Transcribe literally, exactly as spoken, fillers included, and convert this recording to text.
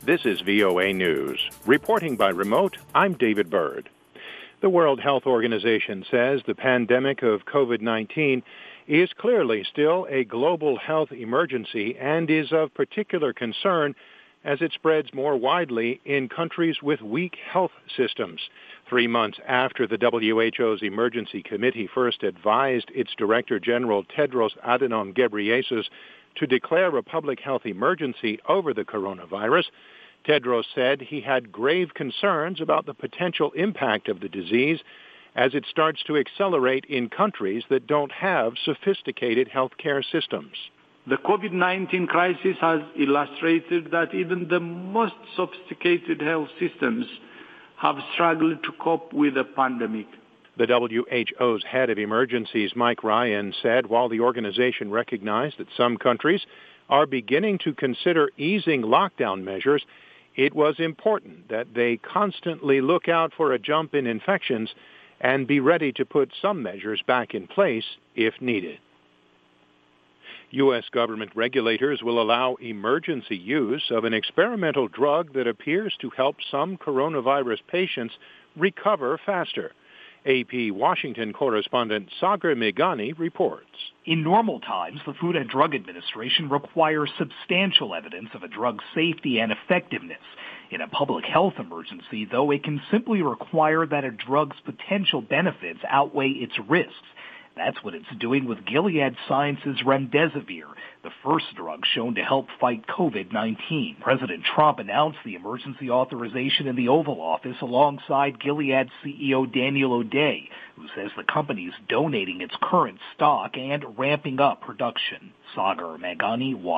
This is V O A News. Reporting by remote, I'm David Byrd. The World Health Organization says the pandemic of COVID nineteen is clearly still a global health emergency and is of particular concern as it spreads more widely in countries with weak health systems. Three months after the W H O's Emergency Committee first advised its Director General Tedros Adhanom Ghebreyesus to declare a public health emergency over the coronavirus, Tedros said he had grave concerns about the potential impact of the disease as it starts to accelerate in countries that don't have sophisticated healthcare systems. The COVID nineteen crisis has illustrated that even the most sophisticated health systems have struggled to cope with the pandemic. The W H O's head of emergencies, Mike Ryan, said while the organization recognized that some countries are beginning to consider easing lockdown measures, it was important that they constantly look out for a jump in infections and be ready to put some measures back in place if needed. U S government regulators will allow emergency use of an experimental drug that appears to help some coronavirus patients recover faster. A P Washington correspondent Sagar Meghani reports. In normal times, the Food and Drug Administration requires substantial evidence of a drug's safety and effectiveness. In a public health emergency, though, it can simply require that a drug's potential benefits outweigh its risks. That's what it's doing with Gilead Sciences' remdesivir, the first drug shown to help fight COVID nineteen. President Trump announced the emergency authorization in the Oval Office alongside Gilead C E O Daniel O'Day, who says the company is donating its current stock and ramping up production. Sagar Meghani,